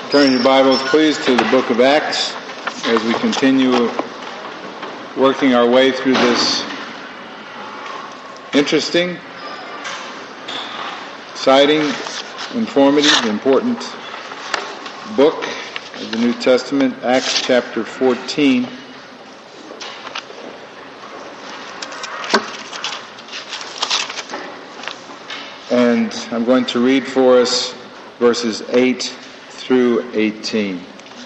Turn your Bibles, please, to the book of Acts as we continue working our way through this interesting, exciting, informative, important book of the New Testament, Acts chapter 14. And I'm going to read for us verses 8 through 18.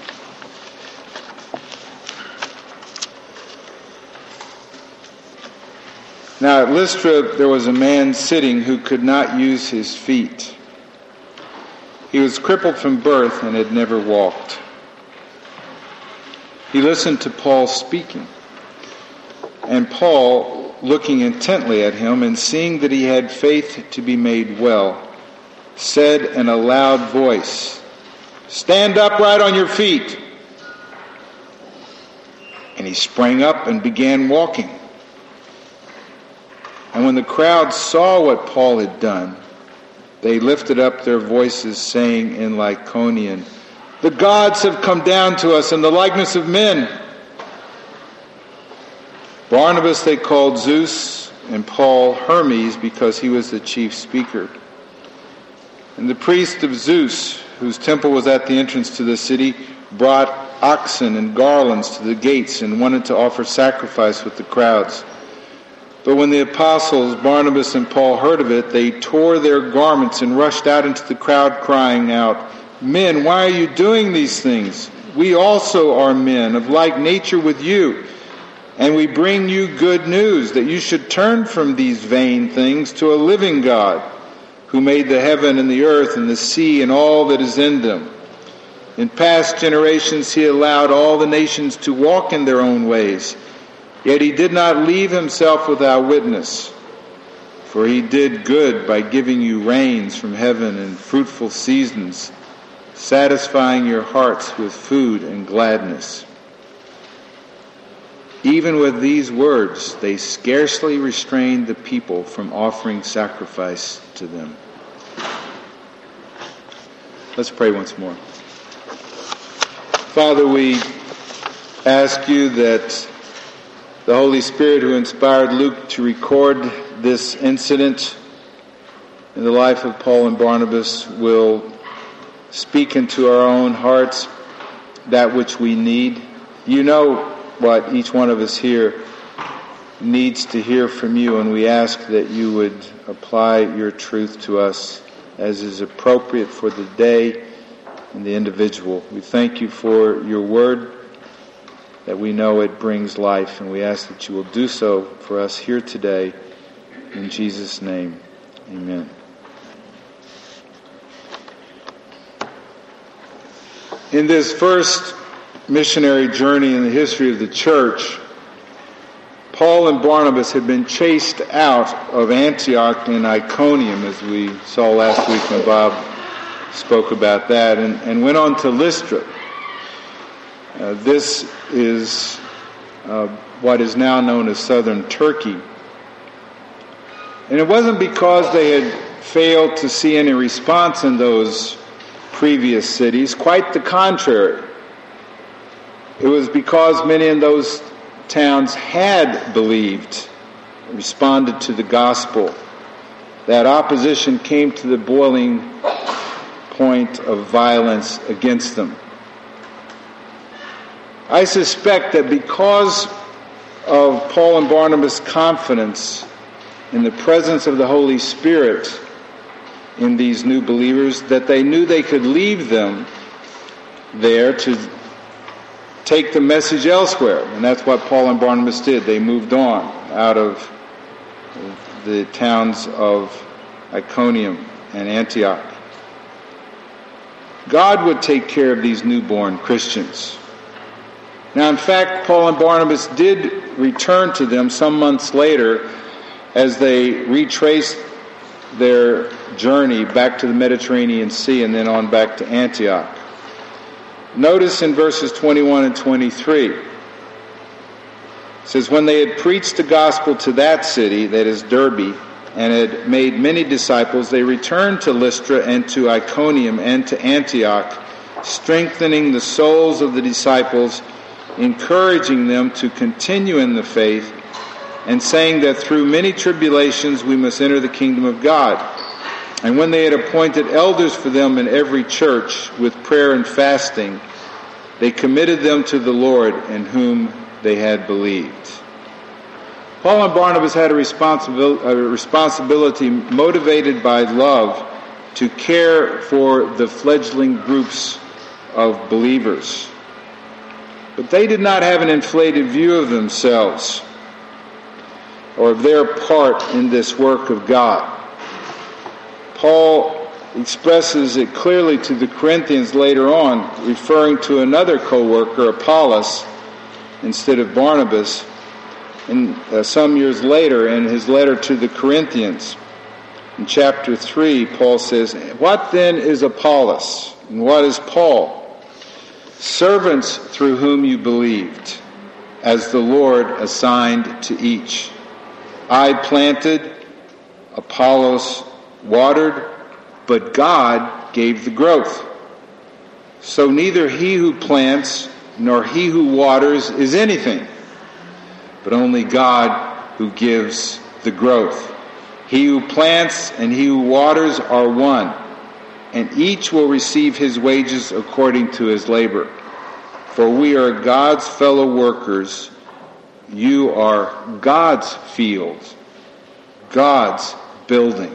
Now at Lystra there was a man sitting who could not use his feet. He was crippled from birth and had never walked. He listened to Paul speaking, and Paul, looking intently at him and seeing that he had faith to be made well, said in a loud voice, "Stand upright on your feet." And he sprang up and began walking. And when the crowd saw what Paul had done, they lifted up their voices, saying in Lycaonian, "The gods have come down to us in the likeness of men." Barnabas they called Zeus, and Paul Hermes, because he was the chief speaker. And the priest of Zeus, whose temple was at the entrance to the city, brought oxen and garlands to the gates and wanted to offer sacrifice with the crowds. But when the apostles, Barnabas and Paul, heard of it, they tore their garments and rushed out into the crowd, crying out, "Men, why are you doing these things? We also are men of like nature with you, and we bring you good news that you should turn from these vain things to a living God, who made the heaven and the earth and the sea and all that is in them. In past generations he allowed all the nations to walk in their own ways, yet he did not leave himself without witness. For he did good by giving you rains from heaven and fruitful seasons, satisfying your hearts with food and gladness." Even with these words, they scarcely restrained the people from offering sacrifice to them. Let's pray once more. Father, we ask you that the Holy Spirit who inspired Luke to record this incident in the life of Paul and Barnabas will speak into our own hearts that which we need. You know what each one of us here needs to hear from you, and we ask that you would apply your truth to us as is appropriate for the day and the individual. We thank you for your word, that we know it brings life, and we ask that you will do so for us here today. In Jesus' name, amen. In this first missionary journey in the history of the church, Paul and Barnabas had been chased out of Antioch and Iconium, as we saw last week when Bob spoke about that, and went on to Lystra. This is what is now known as southern Turkey. And it wasn't because they had failed to see any response in those previous cities. Quite the contrary. It was because many in those towns had believed, responded to the gospel, that opposition came to the boiling point of violence against them. I suspect that because of Paul and Barnabas' confidence in the presence of the Holy Spirit in these new believers, that they knew they could leave them there to take the message elsewhere. And that's what Paul and Barnabas did. They moved on out of the towns of Iconium and Antioch. God would take care of these newborn Christians. Now, in fact, Paul and Barnabas did return to them some months later as they retraced their journey back to the Mediterranean Sea and then on back to Antioch. Notice in verses 21 and 23, it says, "When they had preached the gospel to that city," that is Derbe, "and had made many disciples, they returned to Lystra and to Iconium and to Antioch, strengthening the souls of the disciples, encouraging them to continue in the faith, and saying that through many tribulations we must enter the kingdom of God. And when they had appointed elders for them in every church with prayer and fasting, they committed them to the Lord in whom they had believed. Paul and Barnabas had a responsibility motivated by love to care for the fledgling groups of believers. But they did not have an inflated view of themselves or of their part in this work of God. Paul expresses it clearly to the Corinthians later on, referring to another co-worker, Apollos, instead of Barnabas, and some years later in his letter to the Corinthians. In chapter 3, Paul says, "What then is Apollos, and what is Paul? Servants through whom you believed, as the Lord assigned to each. I planted, Apollos watered, but God gave the growth. So neither he who plants nor he who waters is anything, but only God who gives the growth. He who plants and he who waters are one, and each will receive his wages according to his labor. For we are God's fellow workers. You are God's field, God's building."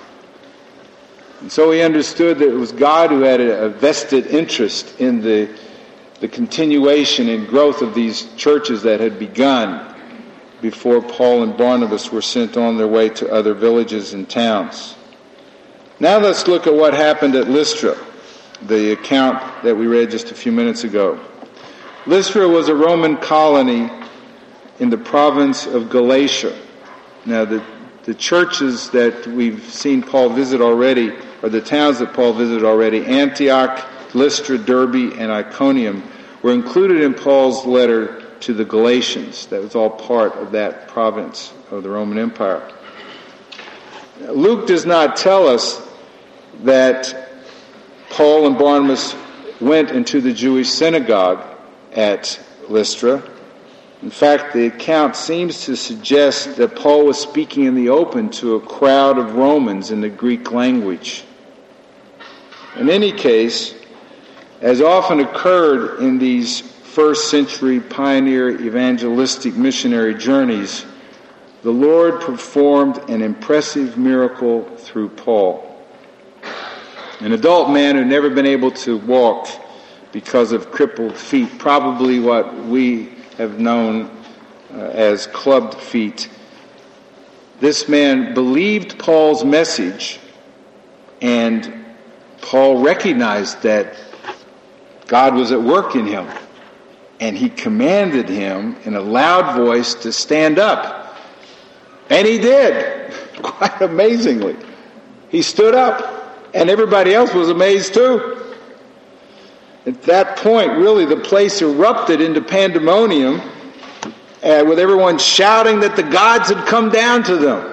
And so he understood that it was God who had a vested interest in the continuation and growth of these churches that had begun before Paul and Barnabas were sent on their way to other villages and towns. Now let's look at what happened at Lystra, the account that we read just a few minutes ago. Lystra was a Roman colony in the province of Galatia. Now the churches that we've seen Paul visit already, or the towns that Paul visited already, Antioch, Lystra, Derbe, and Iconium, were included in Paul's letter to the Galatians. That was all part of that province of the Roman Empire. Luke does not tell us that Paul and Barnabas went into the Jewish synagogue at Lystra. In fact, the account seems to suggest that Paul was speaking in the open to a crowd of Romans in the Greek language. In any case, as often occurred in these first century pioneer evangelistic missionary journeys, the Lord performed an impressive miracle through Paul. An adult man who had never been able to walk because of crippled feet, probably what we have known as clubbed feet. This man believed Paul's message, and Paul recognized that God was at work in him, and he commanded him in a loud voice to stand up. And he did, quite amazingly. He stood up, and everybody else was amazed too. At that point, really, the place erupted into pandemonium, with everyone shouting that the gods had come down to them.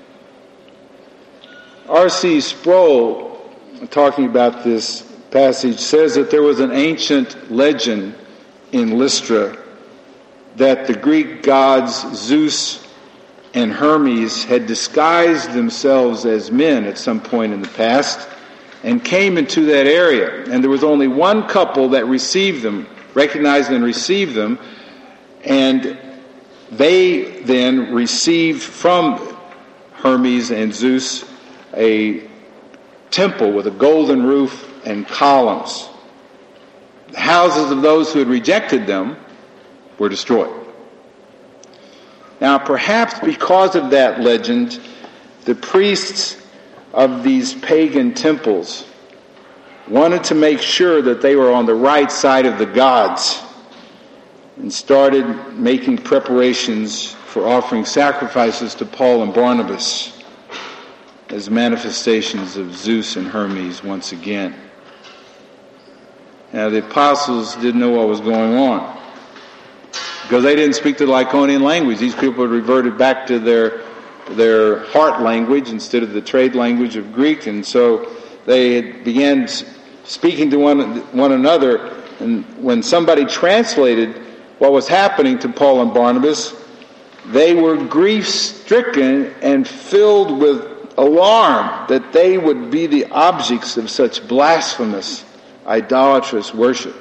R.C. Sproul, talking about this passage, says that there was an ancient legend in Lystra that the Greek gods Zeus and Hermes had disguised themselves as men at some point in the past and came into that area. And there was only one couple that received them, recognized and received them, and they then received from Hermes and Zeus a temple with a golden roof and columns. The houses of those who had rejected them were destroyed. Now, perhaps because of that legend, the priests of these pagan temples wanted to make sure that they were on the right side of the gods and started making preparations for offering sacrifices to Paul and Barnabas as manifestations of Zeus and Hermes once again. Now, the apostles didn't know what was going on because they didn't speak the Lycaonian language. These people had reverted back to their heart language instead of the trade language of Greek, and so they began speaking to one another, and when somebody translated what was happening to Paul and Barnabas, they were grief-stricken and filled with alarm that they would be the objects of such blasphemous, idolatrous worship.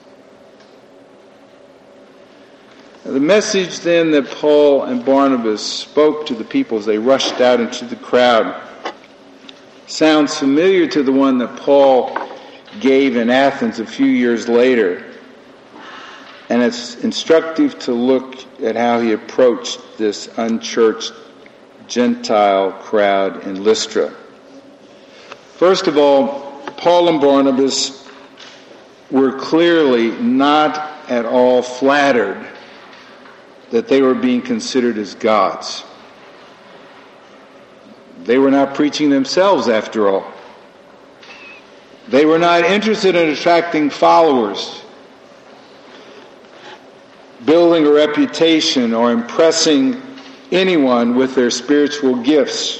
The message then that Paul and Barnabas spoke to the people as they rushed out into the crowd sounds familiar to the one that Paul gave in Athens a few years later. And it's instructive to look at how he approached this unchurched Gentile crowd in Lystra. First of all, Paul and Barnabas were clearly not at all flattered that they were being considered as gods. They were not preaching themselves, after all. They were not interested in attracting followers, building a reputation, or impressing anyone with their spiritual gifts.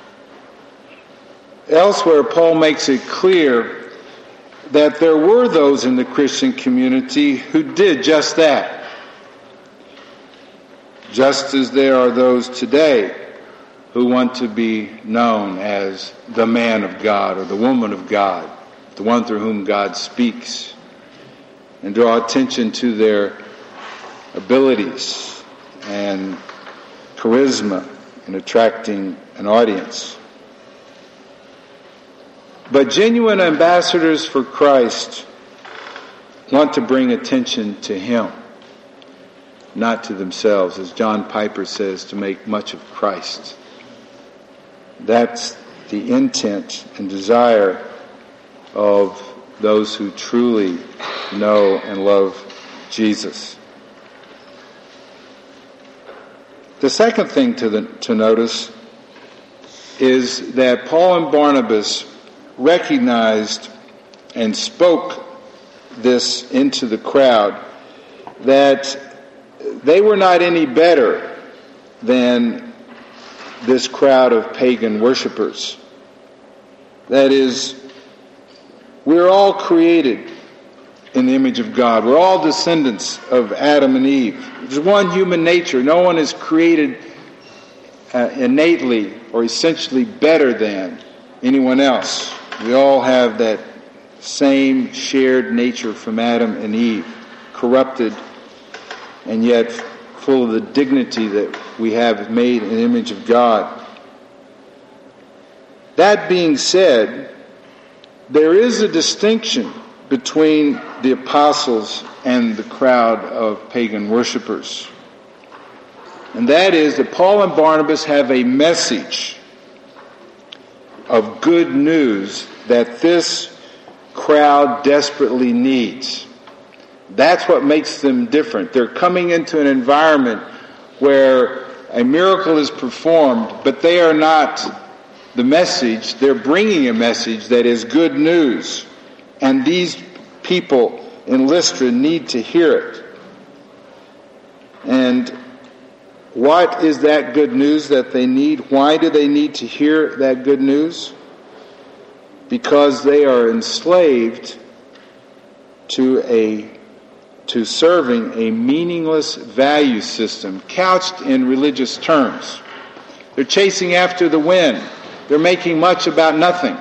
Elsewhere, Paul makes it clear that there were those in the Christian community who did just that. Just as there are those today who want to be known as the man of God or the woman of God, the one through whom God speaks, and draw attention to their abilities and charisma in attracting an audience. But genuine ambassadors for Christ want to bring attention to Him, not to themselves, as John Piper says, to make much of Christ. That's the intent and desire of those who truly know and love Jesus. The second thing to notice is that Paul and Barnabas recognized and spoke this into the crowd, that they were not any better than this crowd of pagan worshipers. That is, we're all created in the image of God. We're all descendants of Adam and Eve. There's one human nature. No one is created innately or essentially better than anyone else. We all have that same shared nature from Adam and Eve, corrupted and yet full of the dignity that we have made in the image of God. That being said, there is a distinction between the apostles and the crowd of pagan worshipers. And that is that Paul and Barnabas have a message of good news that this crowd desperately needs. That's what makes them different. They're coming into an environment where a miracle is performed, but they are not the message. They're bringing a message that is good news. And these people in Lystra need to hear it. And what is that good news that they need? Why do they need to hear that good news? Because they are enslaved to serving a meaningless value system couched in religious terms. They're chasing after the wind. They're making much about nothing.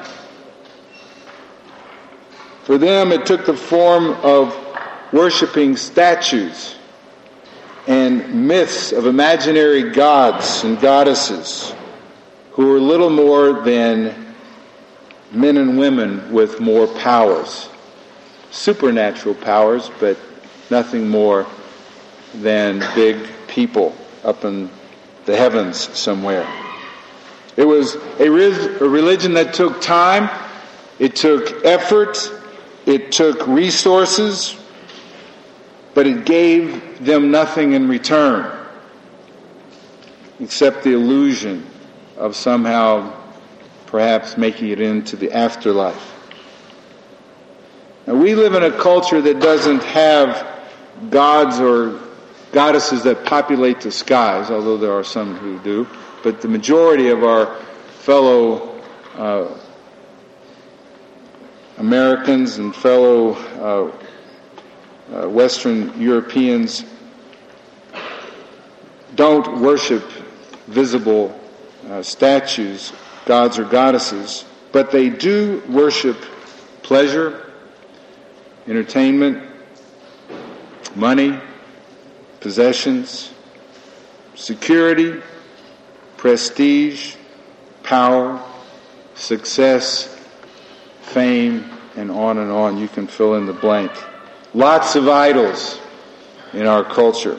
For them, it took the form of worshiping statues and myths of imaginary gods and goddesses who were little more than men and women with more powers. Supernatural powers, but nothing more than big people up in the heavens somewhere. It was a religion that took time, it took effort, it took resources, but it gave them nothing in return except the illusion of somehow perhaps making it into the afterlife. Now, we live in a culture that doesn't have gods or goddesses that populate the skies, although there are some who do, but the majority of our fellow Americans and fellow Western Europeans don't worship visible statues, gods or goddesses, but they do worship pleasure, entertainment, money, possessions, security, prestige, power, success, fame, and on. You can fill in the blank. Lots of idols in our culture.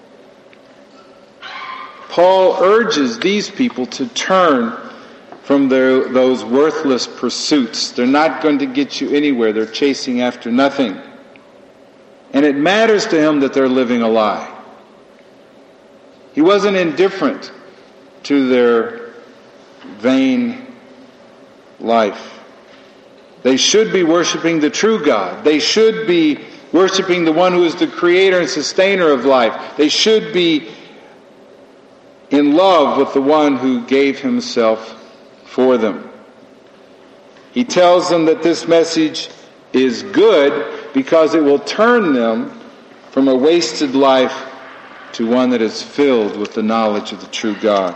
Paul urges these people to turn from those worthless pursuits. They're not going to get you anywhere. They're chasing after nothing. And it matters to him that they're living a lie. He wasn't indifferent to their vain life. They should be worshiping the true God. They should be worshiping the one who is the creator and sustainer of life. They should be in love with the one who gave himself for them. He tells them that this message is good because it will turn them from a wasted life to one that is filled with the knowledge of the true God.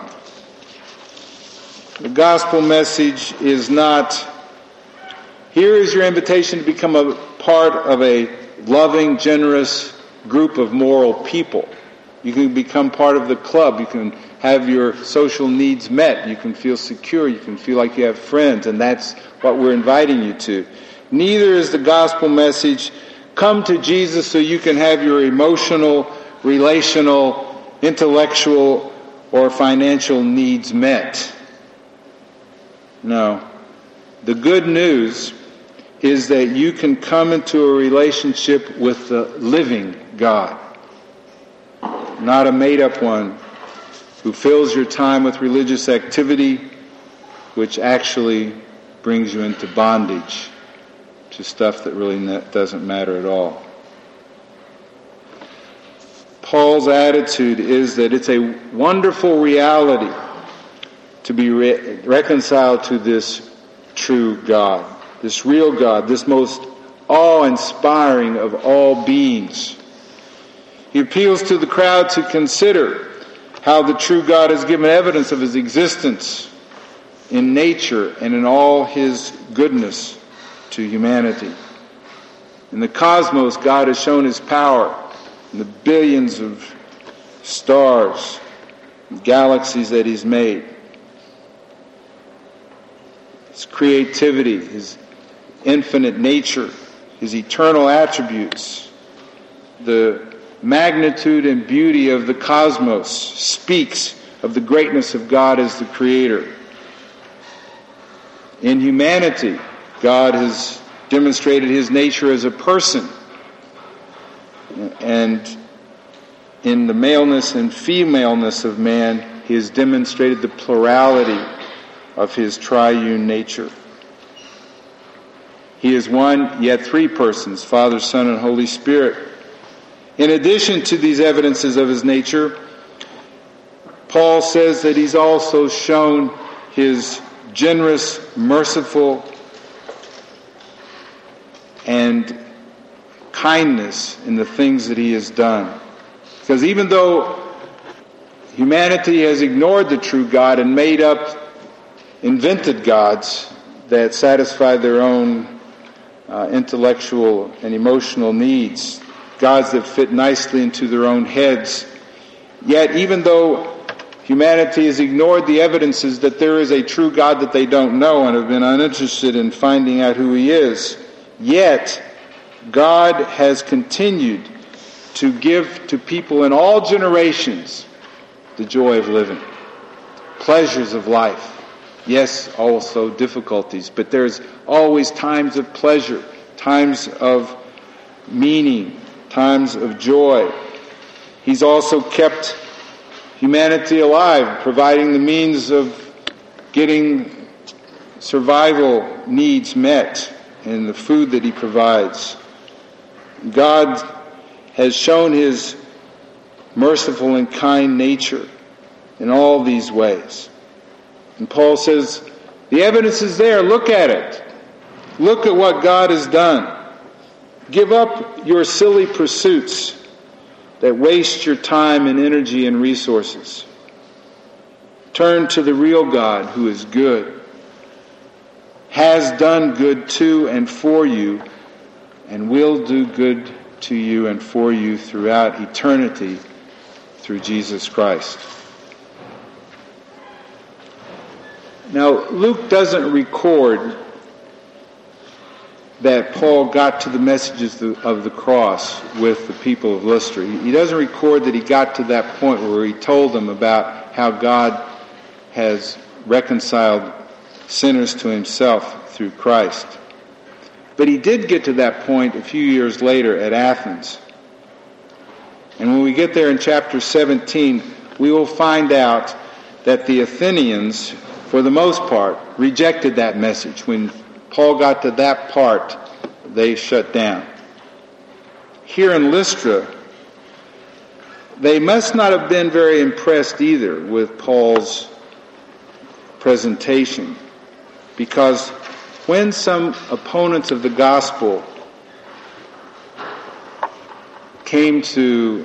The gospel message is not, here is your invitation to become a part of a loving, generous group of moral people. You can become part of the club. You can have your social needs met. You can feel secure. You can feel like you have friends, and that's what we're inviting you to. Neither is the gospel message, come to Jesus so you can have your emotional, relational, intellectual, or financial needs met. No. The good news is that you can come into a relationship with the living God, not a made-up one who fills your time with religious activity, which actually brings you into bondage to stuff that really doesn't matter at all. Paul's attitude is that it's a wonderful reality to be reconciled to this true God, this real God, this most awe-inspiring of all beings. He appeals to the crowd to consider how the true God has given evidence of his existence in nature and in all his goodness to humanity. In the cosmos, God has shown his power in the billions of stars, galaxies that he's made. His creativity, his infinite nature, his eternal attributes, the magnitude and beauty of the cosmos speaks of the greatness of God as the creator. In humanity, God has demonstrated his nature as a person. And in the maleness and femaleness of man, he has demonstrated the plurality of his triune nature. He is one, yet three persons, Father, Son, and Holy Spirit. In addition to these evidences of his nature, Paul says that he's also shown his generous, merciful, and kindness in the things that he has done. Because even though humanity has ignored the true God and made up invented gods that satisfy their own intellectual and emotional needs, gods that fit nicely into their own heads, yet even though humanity has ignored the evidences that there is a true God that they don't know and have been uninterested in finding out who he is, yet God has continued to give to people in all generations the joy of living, pleasures of life. Yes, also difficulties, but there's always times of pleasure, times of meaning, times of joy. He's also kept humanity alive, providing the means of getting survival needs met in the food that he provides. God has shown his merciful and kind nature in all these ways. And Paul says, the evidence is there, look at it. Look at what God has done. Give up your silly pursuits that waste your time and energy and resources. Turn to the real God who is good, has done good to and for you, and will do good to you and for you throughout eternity through Jesus Christ. Now, Luke doesn't record that Paul got to the messages of the cross with the people of Lystra. He doesn't record that he got to that point where he told them about how God has reconciled sinners to himself through Christ. But he did get to that point a few years later at Athens. And when we get there in chapter 17, we will find out that the Athenians, for the most part, rejected that message. When Paul got to that part, they shut down. Here in Lystra, they must not have been very impressed either with Paul's presentation, because when some opponents of the gospel came to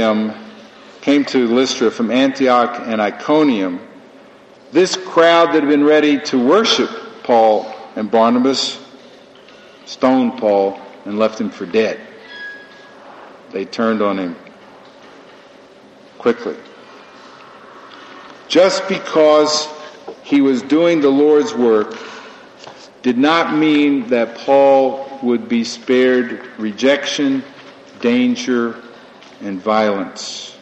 Lystra from Antioch and Iconium, this crowd that had been ready to worship Paul and Barnabas stoned Paul and left him for dead. They turned on him quickly. Just because he was doing the Lord's work did not mean that Paul would be spared rejection, danger, and violence.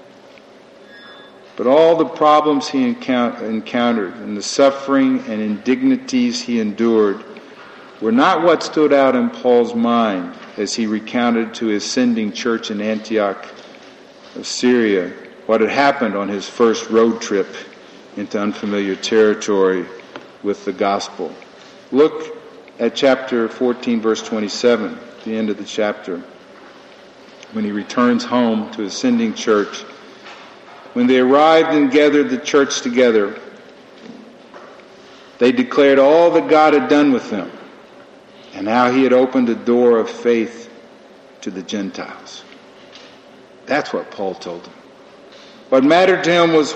But all the problems he encountered and the suffering and indignities he endured were not what stood out in Paul's mind as he recounted to his sending church in Antioch of Syria what had happened on his first road trip into unfamiliar territory with the gospel. Look at chapter 14, verse 27, the end of the chapter, when he returns home to his sending church. When they arrived and gathered the church together, they declared all that God had done with them and how he had opened a door of faith to the Gentiles. That's what Paul told them. What mattered to him was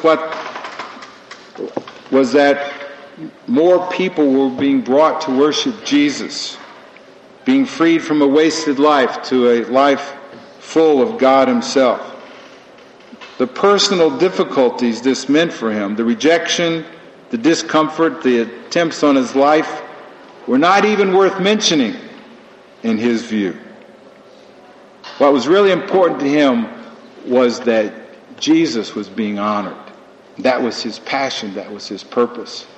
that more people were being brought to worship Jesus, being freed from a wasted life to a life full of God himself. The personal difficulties this meant for him, the rejection, the discomfort, the attempts on his life, were not even worth mentioning in his view. What was really important to him was that Jesus was being honored. That was his passion, that was his purpose.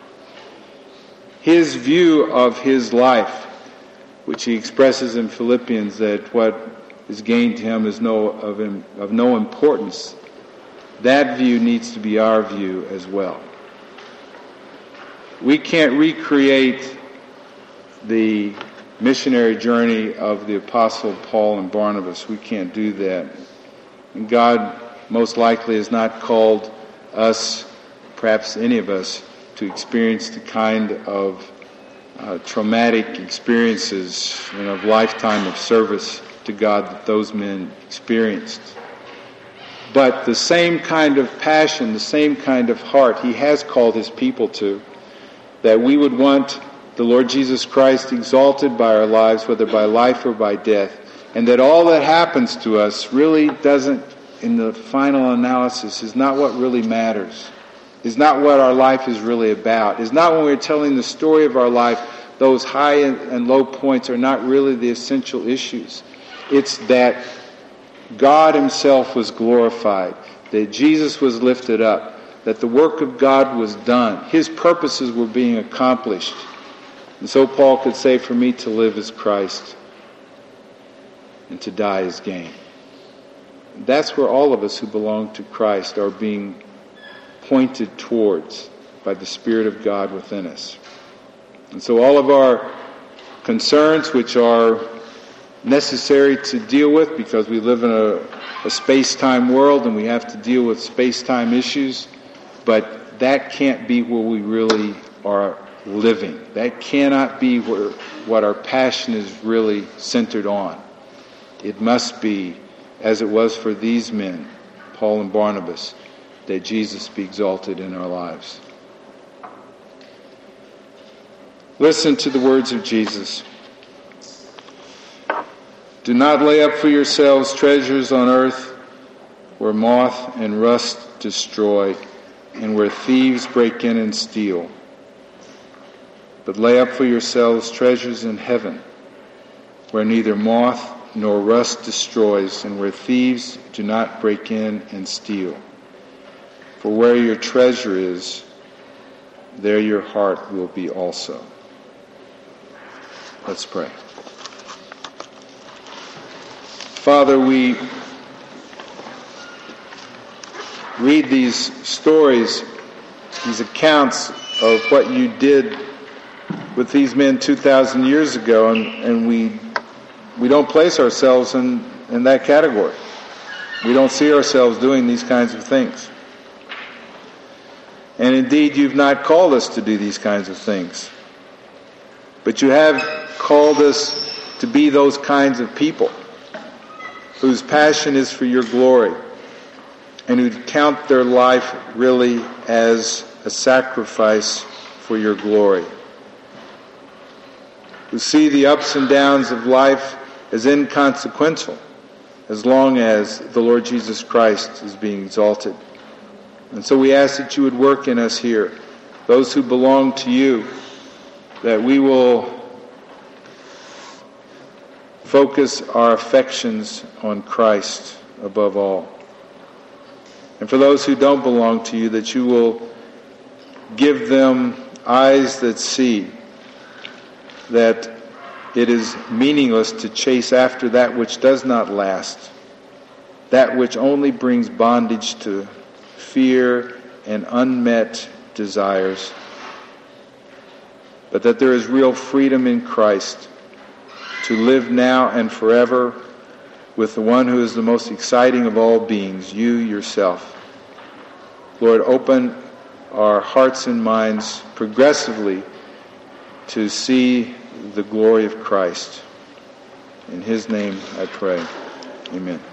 His view of his life, which he expresses in Philippians, that what is gained to him is of no importance, that view needs to be our view as well. We can't recreate the missionary journey of the Apostle Paul and Barnabas. We can't do that. And God most likely has not called us, perhaps any of us, to experience the kind of traumatic experiences and of lifetime of service to God that those men experienced. But the same kind of passion, the same kind of heart he has called his people to, that we would want the Lord Jesus Christ exalted by our lives, whether by life or by death, and that all that happens to us really doesn't, in the final analysis, is not what really matters, is not what our life is really about, is not when we're telling the story of our life, those high and low points are not really the essential issues. It's that God himself was glorified, that Jesus was lifted up, that the work of God was done. His purposes were being accomplished. And so Paul could say, for me to live is Christ, and to die is gain. That's where all of us who belong to Christ are being pointed towards by the Spirit of God within us. And so all of our concerns, which are necessary to deal with because we live in a space-time world and we have to deal with space-time issues, but that can't be where we really are living. That cannot be what our passion is really centered on. It must be, as it was for these men, Paul and Barnabas, that Jesus be exalted in our lives. Listen to the words of Jesus. Do not lay up for yourselves treasures on earth where moth and rust destroy and where thieves break in and steal. But lay up for yourselves treasures in heaven where neither moth nor rust destroys and where thieves do not break in and steal. For where your treasure is, there your heart will be also. Let's pray. Father, we read these stories, these accounts of what you did with these men 2,000 years ago, and we don't place ourselves in that category. We don't see ourselves doing these kinds of things. And indeed, you've not called us to do these kinds of things. But you have called us to be those kinds of people whose passion is for your glory and who count their life really as a sacrifice for your glory, who see the ups and downs of life as inconsequential as long as the Lord Jesus Christ is being exalted. And so we ask that you would work in us here, those who belong to you, that we will focus our affections on Christ above all. And for those who don't belong to you, that you will give them eyes that see that it is meaningless to chase after that which does not last, that which only brings bondage to fear and unmet desires, but that there is real freedom in Christ to live now and forever with the one who is the most exciting of all beings, you yourself. Lord, open our hearts and minds progressively to see the glory of Christ. In his name I pray. Amen.